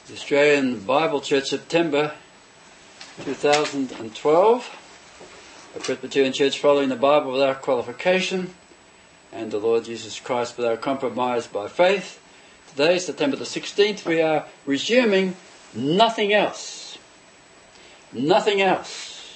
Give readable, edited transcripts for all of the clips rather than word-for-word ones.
The Australian Bible Church, September 2012. A Presbyterian Church following the Bible without qualification and the Lord Jesus Christ without compromise by faith. Today, September the 16th, we are resuming nothing else. Nothing else.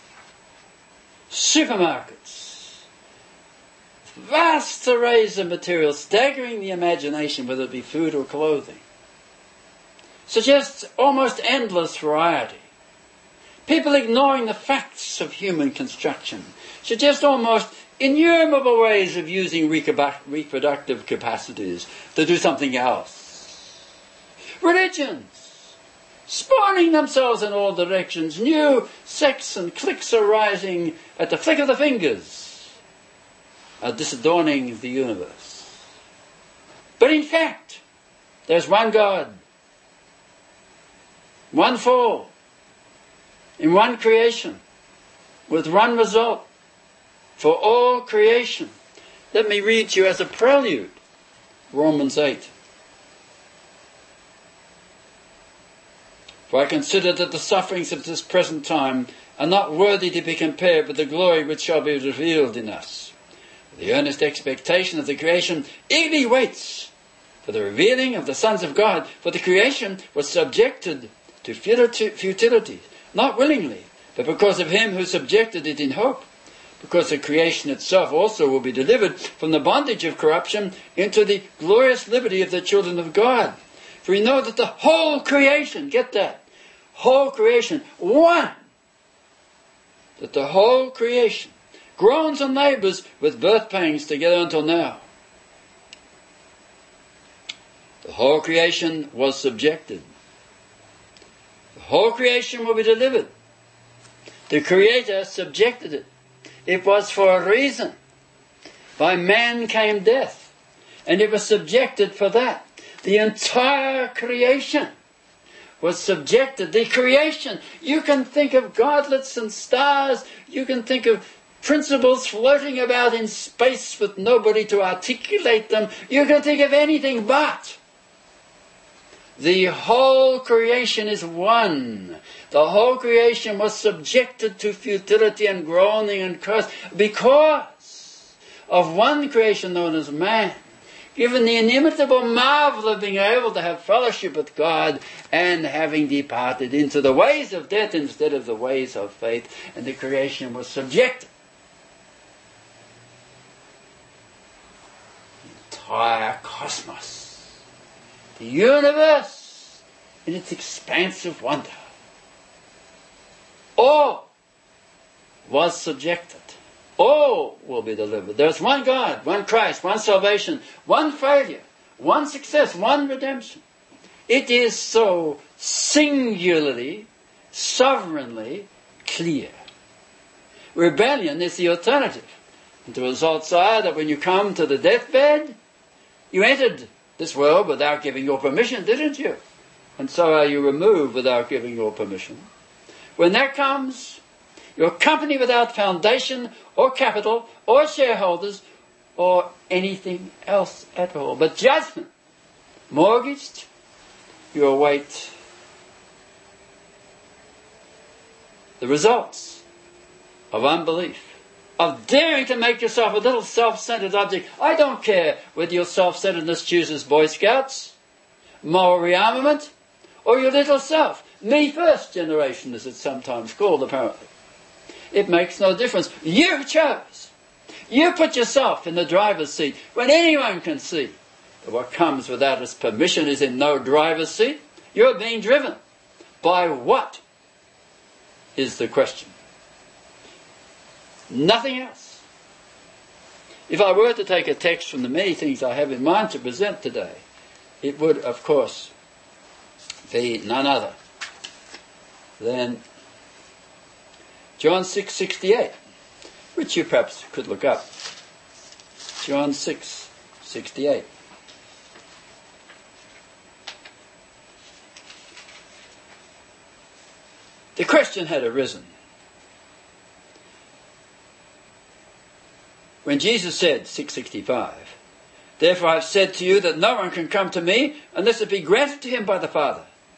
Supermarkets. Vast arrays of material staggering the imagination, whether it be food or clothing. Suggests almost endless variety. People ignoring the facts of human construction suggest almost innumerable ways of using reproductive capacities to do something else. Religions, spawning themselves in all directions, new sects and cliques arising at the flick of the fingers, are disadorning the universe. But in fact, there's one God, one fall, in one creation, with one result for all creation. Let me read to you as a prelude, Romans 8. For I consider that the sufferings of this present time are not worthy to be compared with the glory which shall be revealed in us. The earnest expectation of the creation eagerly waits for the revealing of the sons of God, for the creation was subjected to futility, not willingly, but because of him who subjected it in hope, because the creation itself also will be delivered from the bondage of corruption into the glorious liberty of the children of God. For we know that the whole creation, get that, whole creation, one, that the whole creation groans and labours with birth pangs together until now. The whole creation was subjected. The whole creation will be delivered. The Creator subjected it. It was for a reason. By man came death, and it was subjected for that. The entire creation was subjected. The creation, you can think of godlets and stars, you can think of principles floating about in space with nobody to articulate them, you can think of anything but. The whole creation is one. The whole creation was subjected to futility and groaning and curse because of one creation known as man, given the inimitable marvel of being able to have fellowship with God and having departed into the ways of death instead of the ways of faith, and the creation was subjected. The entire cosmos, the universe in its expansive wonder, all was subjected. All will be delivered. There's one God, one Christ, one salvation, one failure, one success, one redemption. It is so singularly, sovereignly clear. Rebellion is the alternative. And the results are that when you come to the deathbed, you entered this world without giving your permission, didn't you? And so are you removed without giving your permission. When that comes, you're a company without foundation or capital or shareholders or anything else at all. But judgment, mortgaged, you await the results of unbelief, of daring to make yourself a little self-centered object. I don't care whether your self-centeredness chooses Boy Scouts, moral rearmament, or your little self. Me first generation, as it's sometimes called, apparently. It makes no difference. You chose. You put yourself in the driver's seat when anyone can see that what comes without his permission is in no driver's seat. You're being driven. By what is the question? Nothing else. If I were to take a text from the many things I have in mind to present today, it would, of course, be none other than John 6:68, which you perhaps could look up. John 6:68. The question had arisen when Jesus said, 6:65, "Therefore I have said to you that no one can come to me unless it be granted to him by the Father.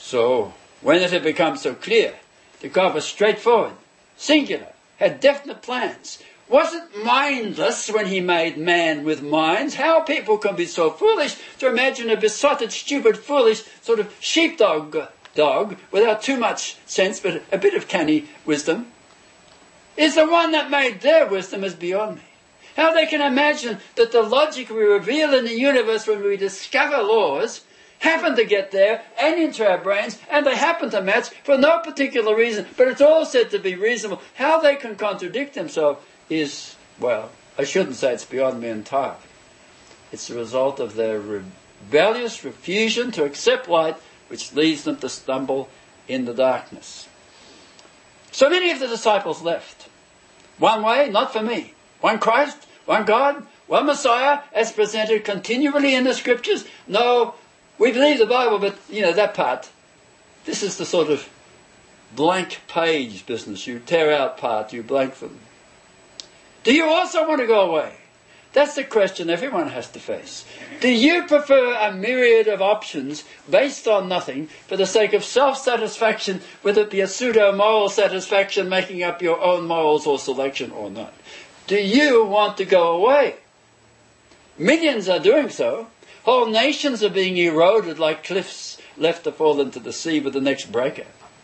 So, when it had become so clear that God was straightforward, singular, had definite plans, wasn't mindless when he made man with minds, how people can be so foolish to imagine a besotted, stupid, foolish sort of sheepdog without too much sense but a bit of canny wisdom, is the one that made their wisdom is beyond me. How they can imagine that the logic we reveal in the universe when we discover laws happen to get there and into our brains, and they happen to match for no particular reason, but it's all said to be reasonable. How they can contradict themselves is, well, I shouldn't say it's beyond me entirely. It's the result of their rebellious refusal to accept light, which leads them to stumble in the darkness. So many of the disciples left. One way, not for me. One Christ, one God, one Messiah, as presented continually in the Scriptures. No, we believe the Bible, but, that part. This is the sort of blank page business. You tear out part, you blank them. Do you also want to go away? That's the question everyone has to face. Do you prefer a myriad of options based on nothing for the sake of self-satisfaction, whether it be a pseudo-moral satisfaction making up your own morals or selection or not? Do you want to go away? Millions are doing so. Whole nations are being eroded like cliffs left to fall into the sea with the next breaker.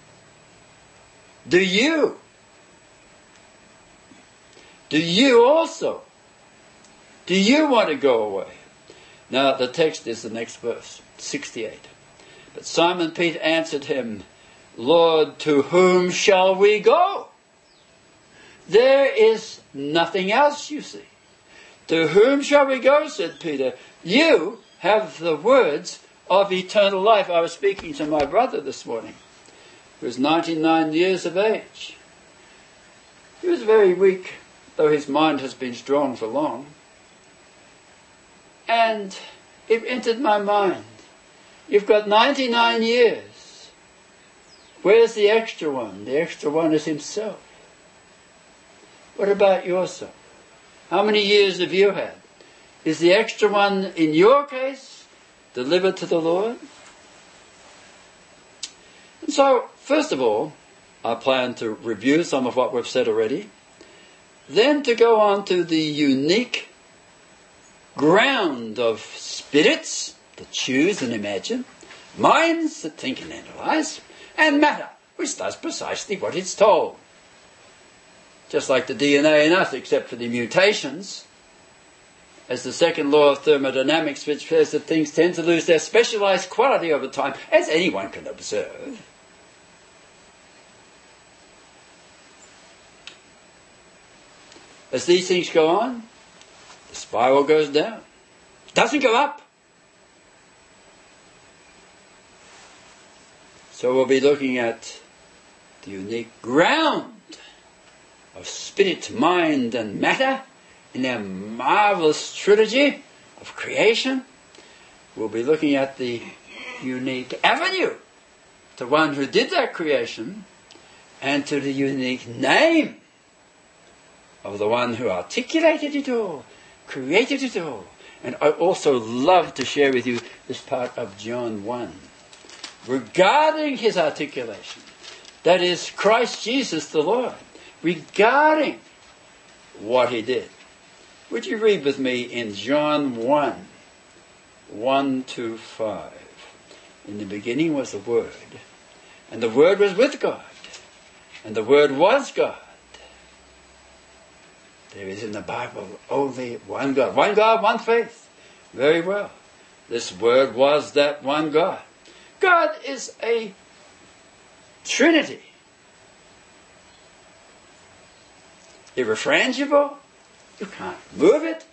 Do you? Do you also? Do you want to go away? Now, the text is the next verse, 68. But Simon Peter answered him, Lord, to whom shall we go? There is nothing else, you see. To whom shall we go, said Peter. You have the words of eternal life. I was speaking to my brother this morning, who was 99 years of age. He was very weak, though his mind has been strong for long. And it entered my mind. You've got 99 years. Where's the extra one? The extra one is himself. What about yourself? How many years have you had? Is the extra one, in your case, delivered to the Lord? And so, first of all, I plan to review some of what we've said already. Then to go on to the unique ground of spirits that choose and imagine, minds that think and analyze, and matter, which does precisely what it's told. Just like the DNA in us, except for the mutations, as the second law of thermodynamics, which says that things tend to lose their specialized quality over time, as anyone can observe. As these things go on, the spiral goes down. It doesn't go up. So we'll be looking at the unique ground of spirit, mind and matter in their marvelous trilogy of creation. We'll be looking at the unique avenue to one who did that creation and to the unique name of the one who articulated it all, created it all. And I also love to share with you this part of John 1 regarding his articulation. That is Christ Jesus the Lord, regarding what he did. Would you read with me in John 1, 1 to 5. In the beginning was the Word, and the Word was with God, and the Word was God. There is in the Bible only one God. One God, one faith. Very well. This Word was that one God. God is a Trinity. Irrefrangible. You can't move it.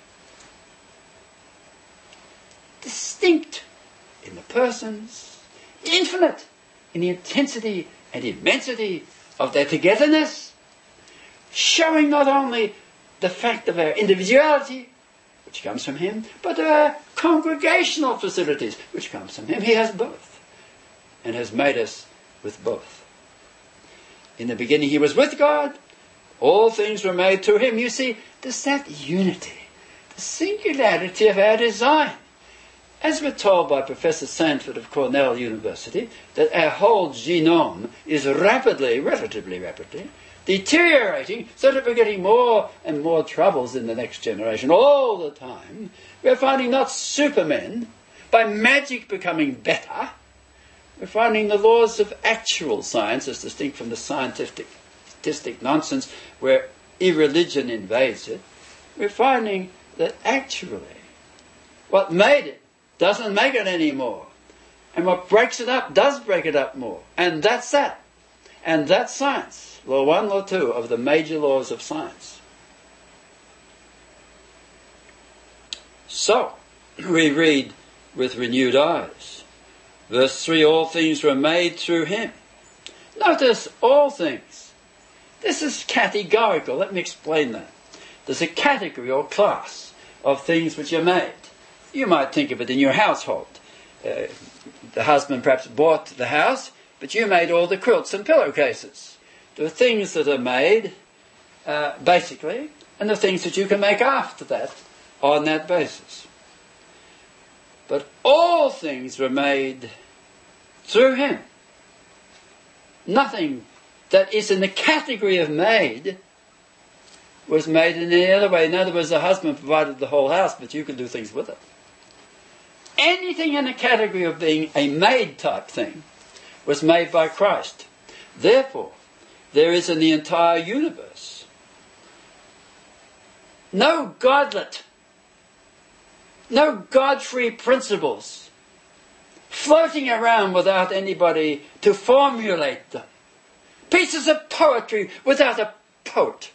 Distinct in the persons. Infinite in the intensity and immensity of their togetherness. Showing not only the fact of our individuality, which comes from him, but our congregational facilities, which comes from him. He has both, and has made us with both. In the beginning he was with God. All things were made through him. You see, there's that unity, the singularity of our design. As we're told by Professor Sanford of Cornell University, that our whole genome is relatively rapidly, deteriorating so that we're getting more and more troubles in the next generation all the time, we're finding not supermen, by magic becoming better, we're finding the laws of actual science, as distinct from the scientific statistic nonsense where irreligion invades it, we're finding that actually what made it doesn't make it anymore. And what breaks it up does break it up more. And that's that. And that's science. Law 1, Law 2 of the major laws of science. So, we read with renewed eyes. Verse 3, all things were made through him. Notice, all things. This is categorical. Let me explain that. There's a category or class of things which are made. You might think of it in your household. The husband perhaps bought the house, but you made all the quilts and pillowcases. There are things that are made, basically, and the things that you can make after that on that basis. But all things were made through him. Nothing that is in the category of made was made in any other way. In other words, the husband provided the whole house, but you could do things with it. Anything in the category of being a made type thing was made by Christ. Therefore, there is in the entire universe no godlet, no God-free principles floating around without anybody to formulate them. Pieces of poetry without a poet.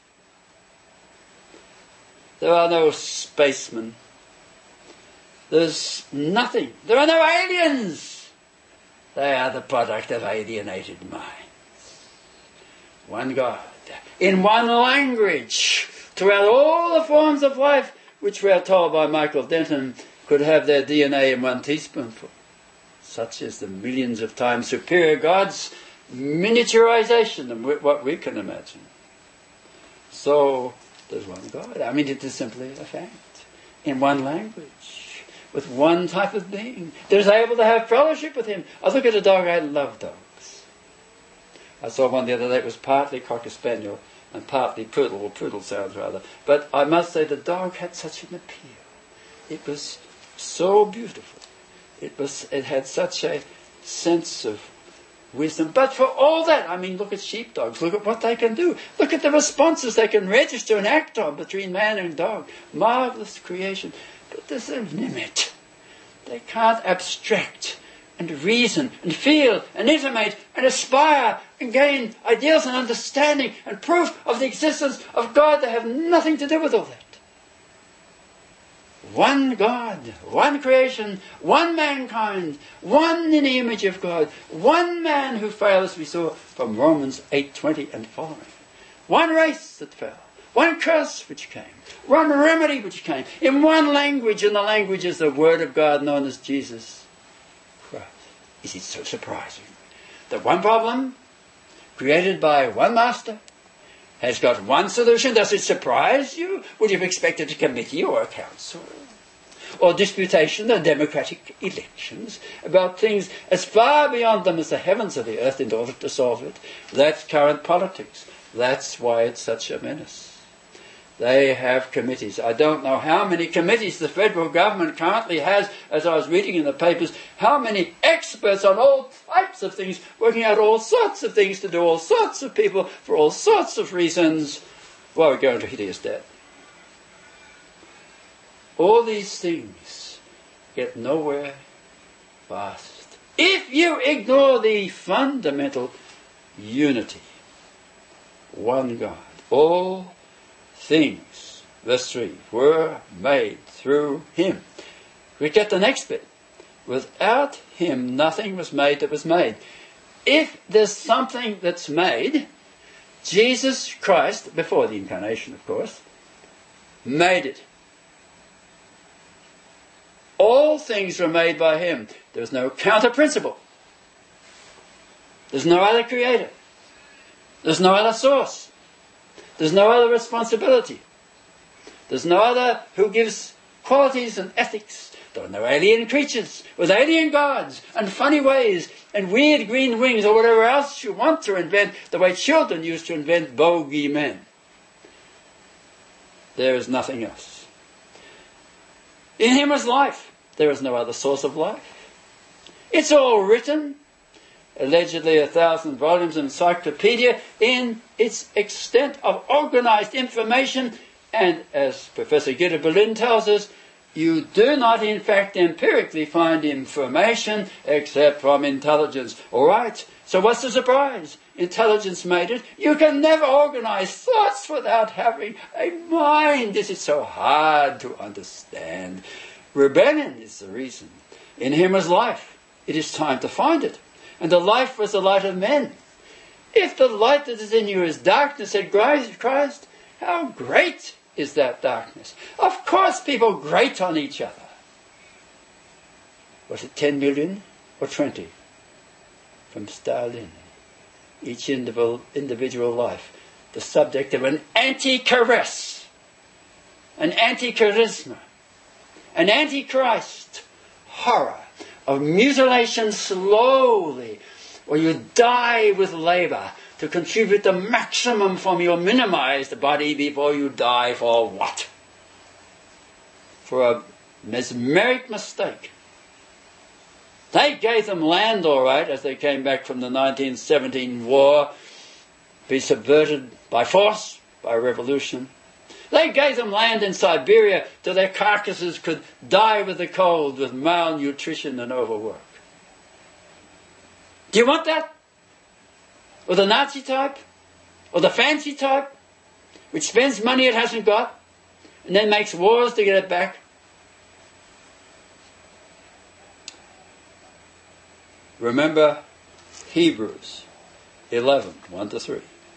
There are no spacemen. There's nothing. There are no aliens. They are the product of alienated minds. One God, in one language, throughout all the forms of life, which we are told by Michael Denton could have their DNA in one teaspoonful. Such is the millions of times superior God's miniaturization than what we can imagine. So, there's one God. I mean, it is simply a fact. In one language, with one type of being, that is able to have fellowship with him. I look at a dog, I love dogs. I saw one the other day, it was partly Cocker Spaniel and partly Poodle, or Poodle sounds rather. But I must say the dog had such an appeal. It was so beautiful. It had such a sense of wisdom. But for all that, I mean, look at sheepdogs. Look at what they can do. Look at the responses they can register and act on between man and dog. Marvelous creation. But there's a limit. They can't abstract and reason and feel and intimate and aspire and gain ideals and understanding and proof of the existence of God. They have nothing to do with all that. One God, one creation, one mankind, one in the image of God, one man who fell, as we saw from Romans 8:20 and following. One race that fell, one curse which came, one remedy which came, in one language, and the language is the Word of God known as Jesus Christ. Is it so surprising that one problem, created by one master, has got one solution? Does it surprise you? Would you have expected a committee or a council? Or disputation or democratic elections about things as far beyond them as the heavens or the earth in order to solve it? That's current politics. That's why it's such a menace. They have committees. I don't know how many committees the federal government currently has, as I was reading in the papers, how many experts on all types of things, working out all sorts of things to do all sorts of people for all sorts of reasons, while we're going to hideous debt. All these things get nowhere fast if you ignore the fundamental unity. One God. All things, verse 3, were made through him. We get the next bit. Without him, nothing was made that was made. If there's something that's made, Jesus Christ, before the incarnation, of course, made it. All things were made by him. There's no counter principle. There's no other creator. There's no other source. There's no other responsibility. There's no other who gives qualities and ethics There were no alien creatures with alien gods and funny ways and weird green wings or whatever else you want to invent, the way children used to invent bogeymen. There is nothing else. In him was life. There is no other source of life. It's all written, allegedly 1,000 volumes encyclopedia, in its extent of organized information, and as Professor Gitta Berlin tells us, you do not in fact empirically find information except from intelligence. All right, so what's the surprise? Intelligence made it. You can never organize thoughts without having a mind. This is so hard to understand. Rebellion is the reason. In him was life. It is time to find it. And the life was the light of men. If the light that is in you is darkness, said Christ, how great is that darkness? Of course people grate on each other. Was it 10 million or 20? From Stalin. Each individual life, the subject of an anti-caress, an anti-charisma, an anti-Christ horror of mutilation slowly, or you die with labor to contribute the maximum from your minimized body before you die for what? For a mesmeric mistake. They gave them land all right as they came back from the 1917 war, be subverted by force, by revolution. They gave them land in Siberia till their carcasses could die with the cold, with malnutrition and overwork. Do you want that? Or the Nazi type? Or the fancy type? Which spends money it hasn't got, and then makes wars to get it back? Remember Hebrews 11, 1-3.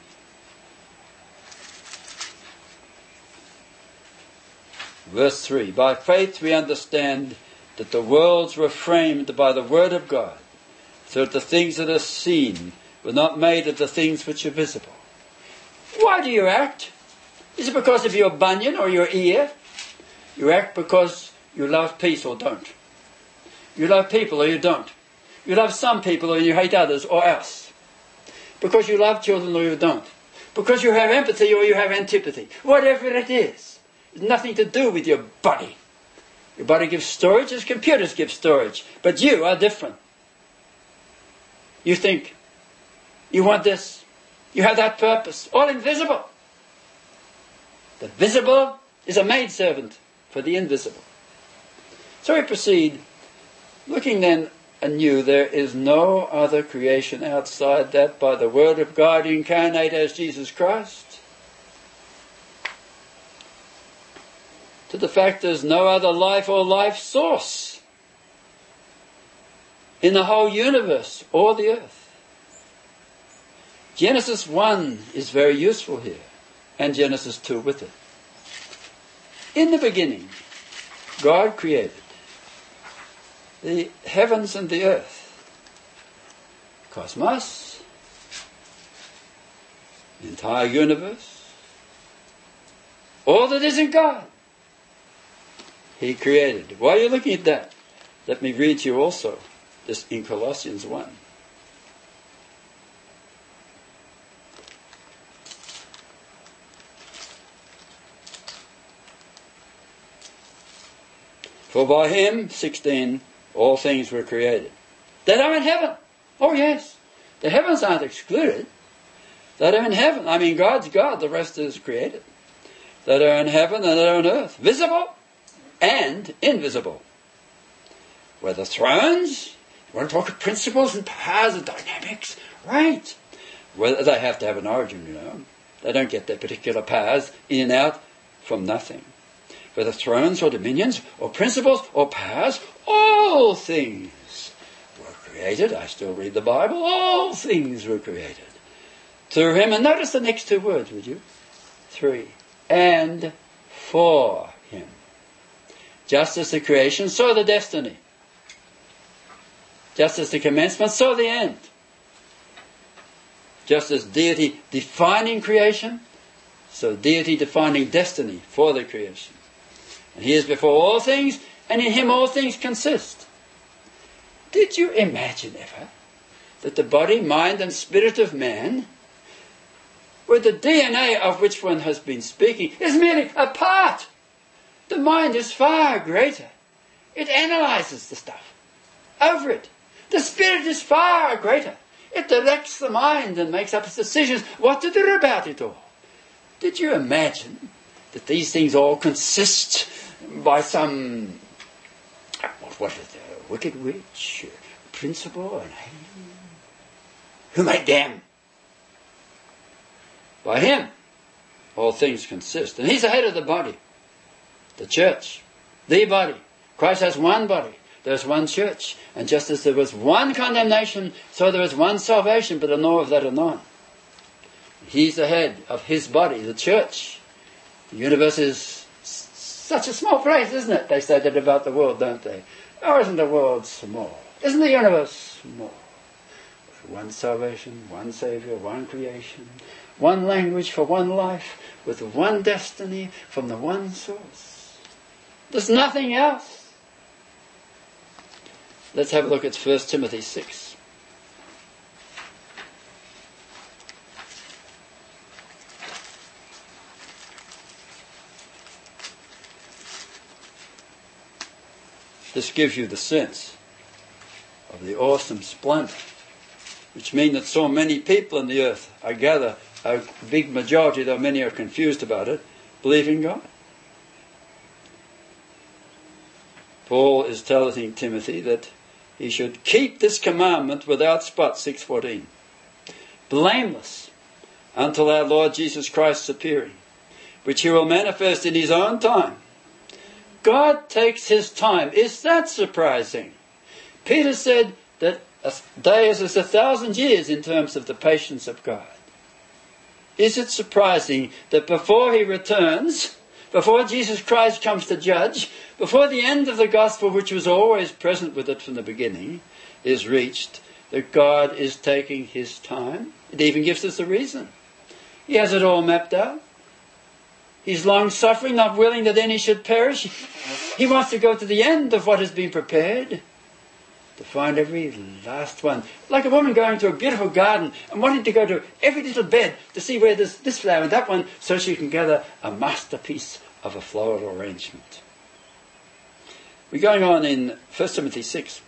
Verse 3, by faith we understand that the worlds were framed by the word of God, so that the things that are seen were not made of the things which are visible. Why do you act? Is it because of your bunion or your ear? You act because you love peace or don't. You love people or you don't. You love some people or you hate others or else. Because you love children or you don't. Because you have empathy or you have antipathy. Whatever it is. It's nothing to do with your body. Your body gives storage as computers give storage. But you are different. You think, you want this, you have that purpose. All invisible. The visible is a maidservant for the invisible. So we proceed, looking then anew, there is no other creation outside that by the Word of God incarnate as Jesus Christ. To the fact there's no other life or life source in the whole universe or the earth. Genesis 1 is very useful here, and Genesis 2 with it. In the beginning, God created the heavens and the earth, cosmos, the entire universe, all that is in God. He created. While you're looking at that, let me read to you also this in Colossians 1. For by him, 16, all things were created that are in heaven. Oh yes, the heavens aren't excluded. That are in heaven. I mean, God's God, the rest is created. That are in heaven and that are on earth. Visible and invisible. Whether thrones, you want to talk of principles and powers and dynamics, right. Whether they have to have an origin, you know. They don't get their particular powers in and out from nothing. Whether thrones or dominions or principles or powers, all things were created. I still read the Bible. All things were created through him. And notice the next two words, would you? 3. And for him. Just as the creation, so the destiny. Just as the commencement, so the end. Just as deity defining creation, so deity defining destiny for the creation. And he is before all things, and in him all things consist. Did you imagine ever that the body, mind and spirit of man, with the DNA of which one has been speaking, is merely a part? The mind is far greater. It analyzes the stuff over it. The spirit is far greater. It directs the mind and makes up its decisions what to do about it all. Did you imagine that these things all consist by some, what is it, a wicked witch, a principle, an alien? Who made them? By him all things consist. And he's the head of the body, the church, the body. Christ has one body. There's one church. And just as there was one condemnation, so there is one salvation, but I know of that anon. He's the head of his body, the church. The universe is such a small place, isn't it? They say that about the world, don't they? Oh, isn't the world small? Isn't the universe small? One salvation, one Saviour, one creation, one language for one life, with one destiny from the one source. There's nothing else. Let's have a look at 1 Timothy 6. This gives you the sense of the awesome splendor, which means that so many people on the earth, I gather, a big majority, though many are confused about it, believe in God. Paul is telling Timothy that he should keep this commandment without spot, 6:14, blameless until our Lord Jesus Christ's appearing, which he will manifest in his own time. God takes his time. Is that surprising? Peter said that a day is 1,000 years in terms of the patience of God. Is it surprising that before he returns, before Jesus Christ comes to judge, before the end of the gospel, which was always present with it from the beginning, is reached, that God is taking his time? It even gives us a reason. He has it all mapped out. He's long-suffering, not willing that any should perish. He wants to go to the end of what has been prepared, to find every last one. Like a woman going to a beautiful garden and wanting to go to every little bed to see where there's this flower and that one, so she can gather a masterpiece of a floral arrangement. We're going on in 1 Timothy 6.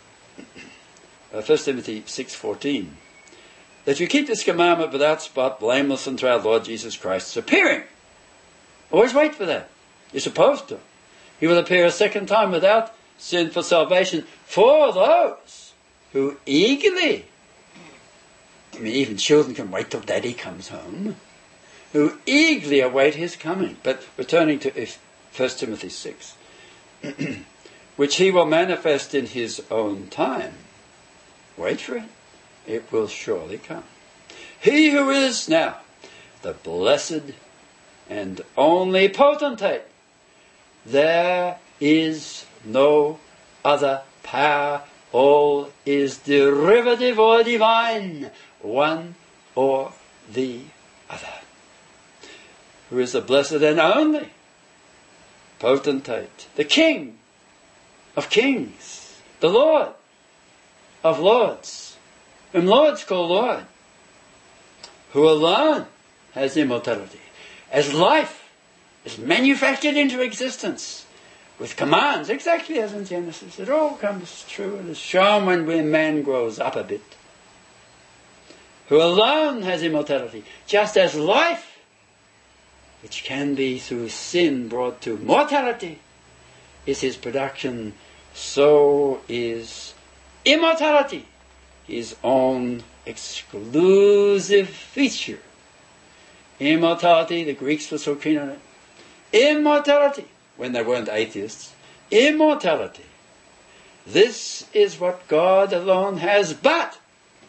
1 Timothy 6:14. That you keep this commandment without spot, blameless unto our Lord Jesus Christ's appearing. Always wait for that. You're supposed to. He will appear a second time without sin for salvation for those who eagerly, even children can wait till daddy comes home, who eagerly await his coming. But returning to 1 Timothy 6, which he will manifest in his own time. Wait for it. It will surely come. He who is now the blessed and only potentate, there is no other power, all is derivative or divine, one or the other. Who is the blessed and only potentate, the King of kings, the Lord of lords, whom lords call Lord, who alone has immortality, as life is manufactured into existence with commands, exactly as in Genesis. It all comes true and is shown when man grows up a bit. Who alone has immortality, just as life, which can be through sin brought to mortality, is his production, so is immortality his own exclusive feature. Immortality, the Greeks were so keen on it. Immortality, when they weren't atheists. Immortality. This is what God alone has, but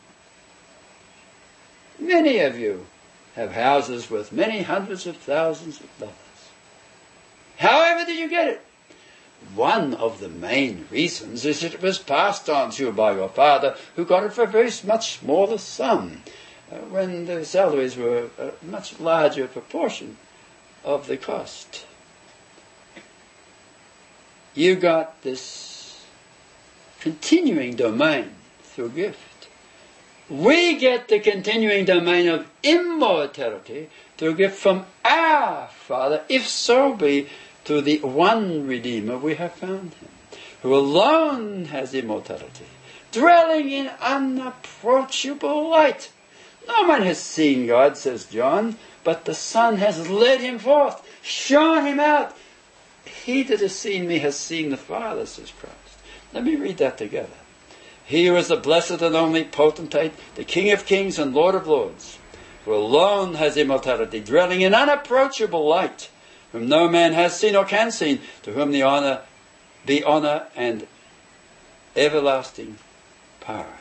many of you have houses worth many hundreds of thousands of dollars. However did you get it? One of the main reasons is that it was passed on to you by your father, who got it for a very much smaller sum, when the salaries were a much larger proportion of the cost. you got this continuing domain through gift. We get the continuing domain of immortality through gift from our Father, if so be through the one Redeemer we have found him, who alone has immortality, dwelling in unapproachable light. No one has seen God, says John, but the Son has led him forth, shown him out. He that has seen me has seen the Father, says Christ. Let me read that together. He who is the blessed and only potentate, the King of kings and Lord of lords, who alone has immortality, dwelling in unapproachable light, whom no man has seen or can see, to whom the honour and everlasting power.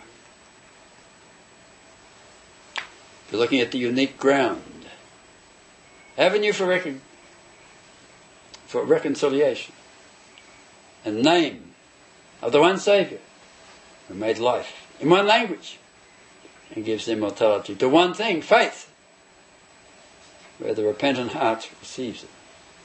You're looking at the unique ground. Avenue for reconciliation. A name of the one Saviour who made life in one language and gives immortality to one thing, faith, where the repentant heart receives it.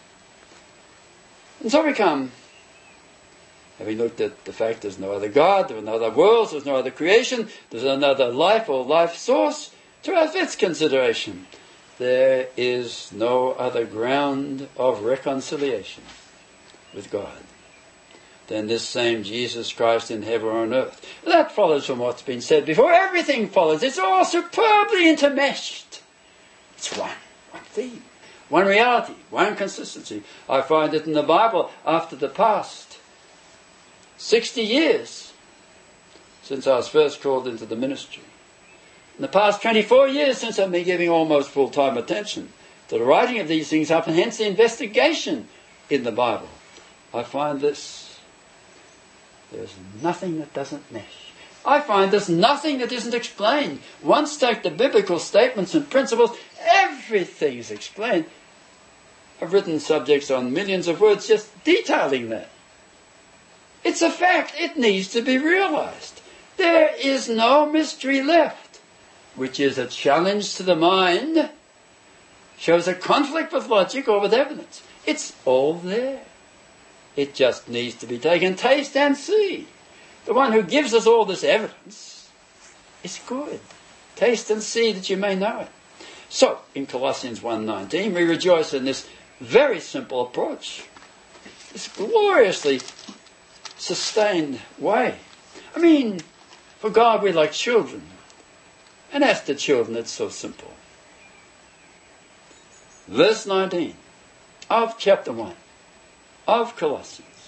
And so we come, having looked at the fact there's no other God, there are no other worlds, there's no other creation, there's another life or life source, to our fifth consideration. There is no other ground of reconciliation with God than this same Jesus Christ in heaven or on earth. That follows from what's been said before. Everything follows. It's all superbly intermeshed. It's one theme, one reality, one consistency. I find it in the Bible after the past 60 years since I was first called into the ministry. In the past 24 years since I've been giving almost full-time attention to the writing of these things up, and hence the investigation in the Bible, I find this. There's nothing that doesn't mesh. I find there's nothing that isn't explained. Once take the biblical statements and principles, everything is explained. I've written subjects on millions of words just detailing that. It's a fact. It needs to be realized. There is no mystery left, which is a challenge to the mind, shows a conflict with logic or with evidence. It's all there. It just needs to be taken, taste and see. The one who gives us all this evidence is good. Taste and see that you may know it. So, in Colossians 1:19, we rejoice in this very simple approach. This gloriously sustained way. I mean, for God we're like children. And as to children, it's so simple. Verse 19 of chapter 1 of Colossians.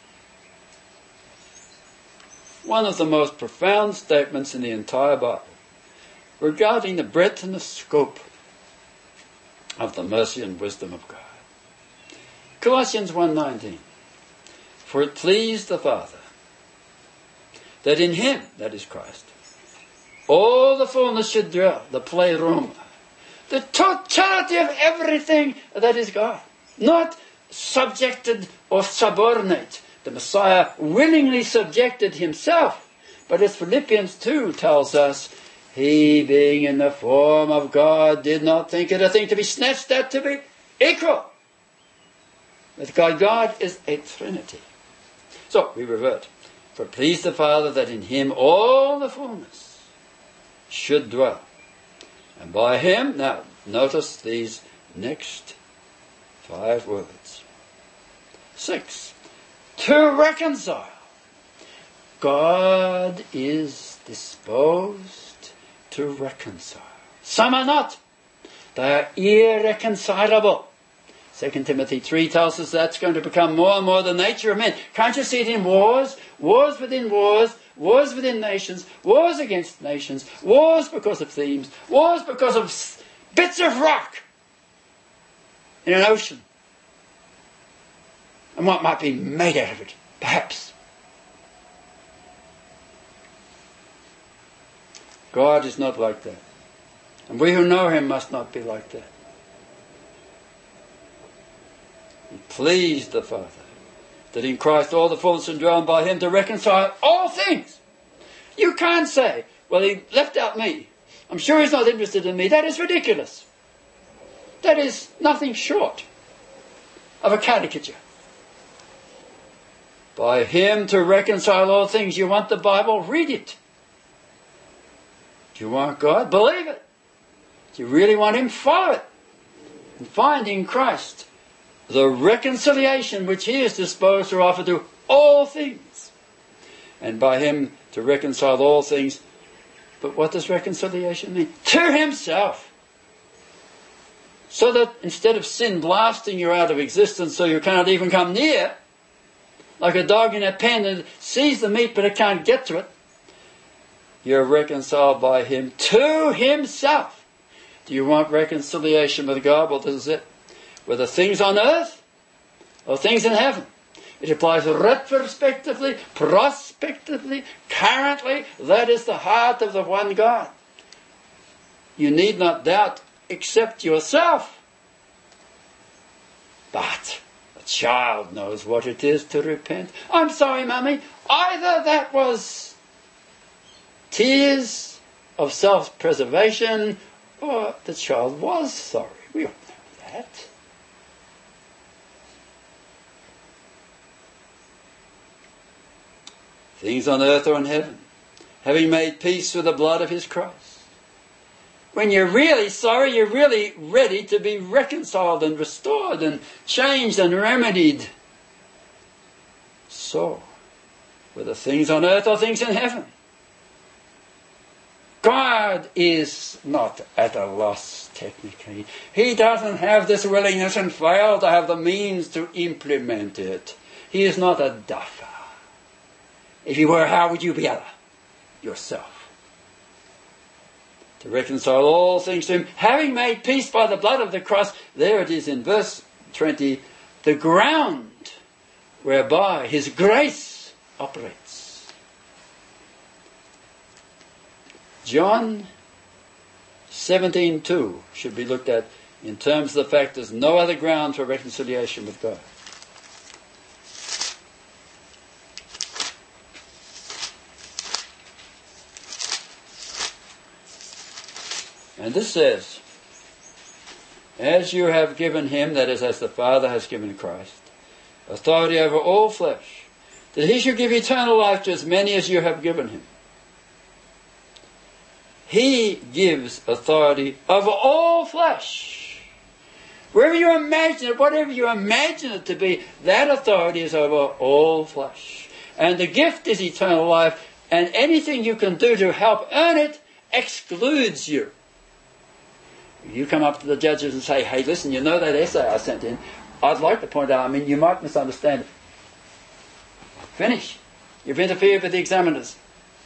One of the most profound statements in the entire Bible regarding the breadth and the scope of the mercy and wisdom of God. Colossians 1:19. For it pleased the Father that in him, that is Christ, all the fullness should dwell, the pleroma, the totality of everything that is God. Not subjected or subordinate. The Messiah willingly subjected himself. But as Philippians 2 tells us, he being in the form of God did not think it a thing to be snatched at to be equal with God. God is a Trinity. So we revert. For it pleased the Father that in him all the fullness should dwell. And by him, now notice these next 5 words. 6. To reconcile. God is disposed to reconcile. Some are not. They are irreconcilable. 2 Timothy 3 tells us that's going to become more and more the nature of men. Can't you see it in wars? Wars within wars, wars within nations, wars against nations, wars because of themes, wars because of bits of rock in an ocean. And what might be made out of it, perhaps. God is not like that. And we who know him must not be like that. He pleased the Father that in Christ all the fullness should dwell, and by him to reconcile all things. You can't say, well, he left out me. I'm sure he's not interested in me. That is ridiculous. That is nothing short of a caricature. By him to reconcile all things. You want the Bible? Read it. Do you want God? Believe it. Do you really want him? Follow it. And find in Christ the reconciliation which he is disposed to offer to all things. And by him to reconcile all things. But what does reconciliation mean? To himself. So that instead of sin blasting you out of existence so you can't even come near, like a dog in a pen that sees the meat but it can't get to it, you're reconciled by him to himself. Do you want reconciliation with God? Well, this is it. Whether things on earth or things in heaven. It applies retrospectively, prospectively, currently. That is the heart of the one God. You need not doubt except yourself. But a child knows what it is to repent. I'm sorry, Mummy. Either that was tears of self-preservation or the child was sorry. We all know that. Things on earth or in heaven, having made peace with the blood of his Christ. When you're really sorry, you're really ready to be reconciled and restored and changed and remedied. So, whether things on earth or things in heaven, God is not at a loss technically. He doesn't have this willingness and fail to have the means to implement it. He is not a duffer. If he were, how would you be other? Yourself. To reconcile all things to him, having made peace by the blood of the cross. There it is in verse 20, the ground whereby his grace operates. John 17:2 should be looked at in terms of the fact there's no other ground for reconciliation with God. And this says, as you have given him, that is, as the Father has given Christ, authority over all flesh, that he should give eternal life to as many as you have given him. He gives authority over all flesh. Wherever you imagine it, whatever you imagine it to be, that authority is over all flesh. And the gift is eternal life, and anything you can do to help earn it excludes you. You come up to the judges and say, hey, listen, you know that essay I sent in? I'd like to point out, you might misunderstand it. Finish. You've interfered with the examiners.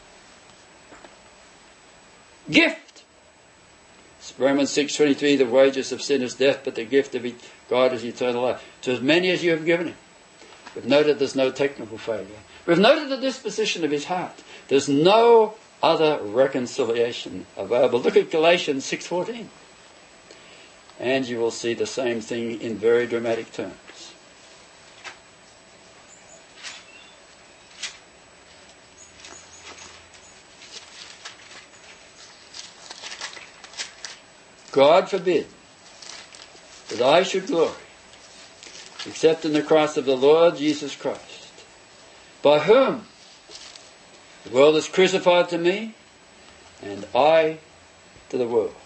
Gift. Romans 6:23, the wages of sin is death, but the gift of God is eternal life. To as many as you have given him. We've noted there's no technical failure. We've noted the disposition of his heart. There's no other reconciliation available. Look at Galatians 6:14. And you will see the same thing in very dramatic terms. God forbid that I should glory except in the cross of the Lord Jesus Christ, by whom the world is crucified to me and I to the world.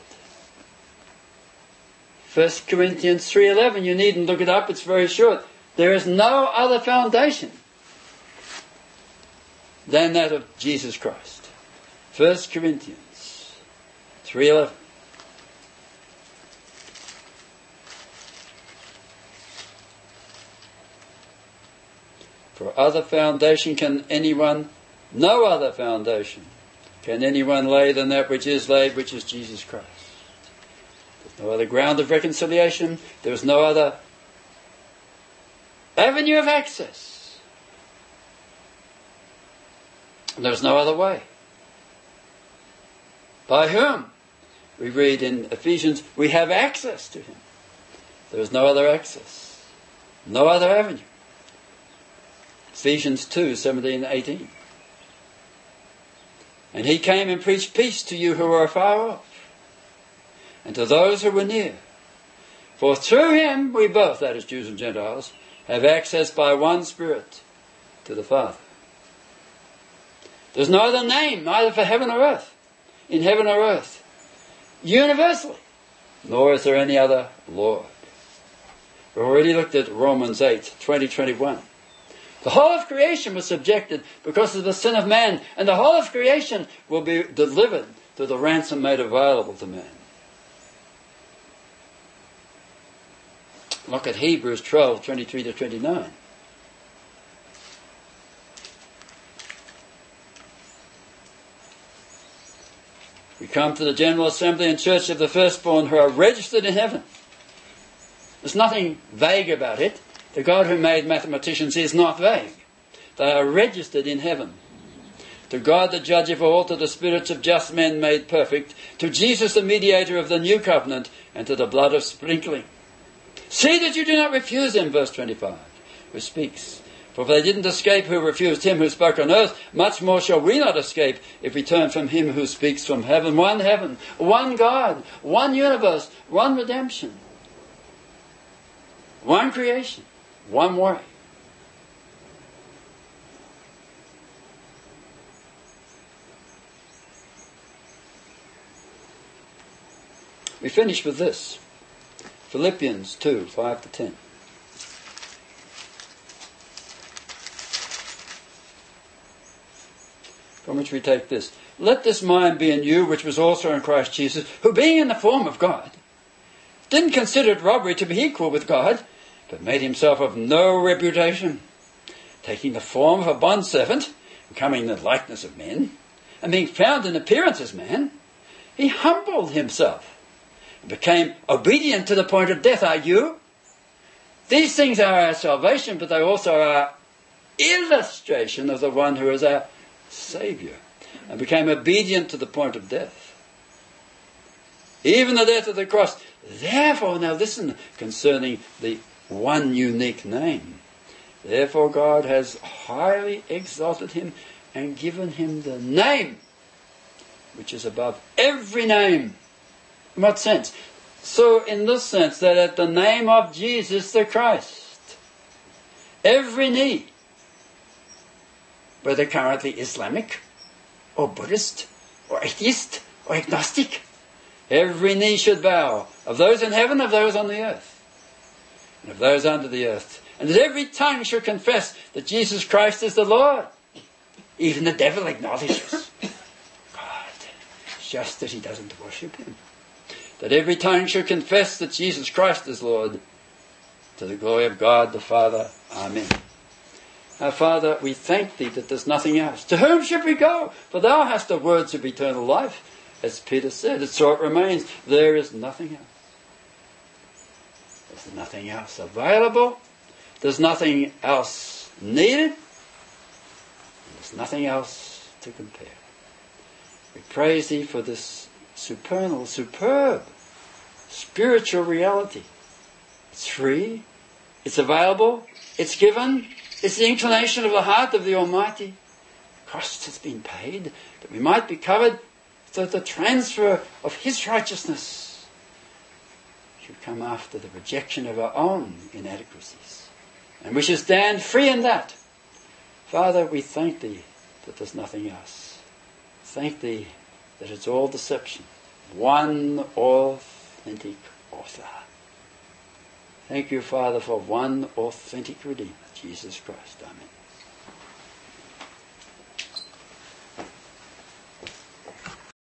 1 Corinthians 3:11, you needn't look it up, it's very short. There is no other foundation than that of Jesus Christ. 1 Corinthians 3:11. For other foundation can anyone, no other foundation can anyone lay than that which is laid, which is Jesus Christ. There's no other ground of reconciliation. There is no other avenue of access. There's no other way. By whom? We read in Ephesians, we have access to him. There is no other access. No other avenue. Ephesians 2:17-18. And he came and preached peace to you who are far off, and to those who were near. For through him we both, that is Jews and Gentiles, have access by one Spirit to the Father. There's no other name, either for heaven or earth, in heaven or earth, universally, nor is there any other Lord. We've already looked at Romans 8, 20-21. The whole of creation was subjected because of the sin of man, and the whole of creation will be delivered to the ransom made available to man. Look at Hebrews 12, 23-29. We come to the General Assembly and Church of the Firstborn who are registered in heaven. There's nothing vague about it. The God who made mathematicians is not vague. They are registered in heaven. To God the judge of all, to the spirits of just men made perfect, to Jesus the mediator of the new covenant, and to the blood of sprinkling. See that you do not refuse him, verse 25, who speaks. For if they didn't escape who refused him who spoke on earth, much more shall we not escape if we turn from him who speaks from heaven, one God, one universe, one redemption, one creation, one way. We finish with this. Philippians 2, 5-10. From which we take this. Let this mind be in you, which was also in Christ Jesus, who being in the form of God, didn't consider it robbery to be equal with God, but made himself of no reputation, taking the form of a bondservant, becoming the likeness of men, and being found in appearance as man, he humbled himself and became obedient to the point of death. Are you? These things are our salvation, but they also are our illustration of the one who is our Saviour, and became obedient to the point of death, even the death of the cross. Therefore, now listen, concerning the one unique name, therefore God has highly exalted him and given him the name which is above every name. In what sense? So in this sense, that at the name of Jesus the Christ, every knee, whether currently Islamic, or Buddhist, or atheist, or agnostic, every knee should bow, of those in heaven, of those on the earth, and of those under the earth, and that every tongue should confess that Jesus Christ is the Lord. Even the devil acknowledges God, it's just that he doesn't worship him. That every tongue should confess that Jesus Christ is Lord, to the glory of God the Father. Amen. Our Father, we thank thee that there's nothing else. To whom should we go? For thou hast the words of eternal life. As Peter said, so it remains. There is nothing else. There's nothing else available. There's nothing else needed. There's nothing else to compare. We praise thee for this supernal, superb spiritual reality. It's free. It's available. It's given. It's the inclination of the heart of the Almighty. The cost has been paid that we might be covered, so that the transfer of his righteousness should come after the rejection of our own inadequacies. And we should stand free in that. Father, we thank thee that there's nothing else. Thank thee that it's all deception. One authentic author. Thank you, Father, for one authentic Redeemer, Jesus Christ. Amen.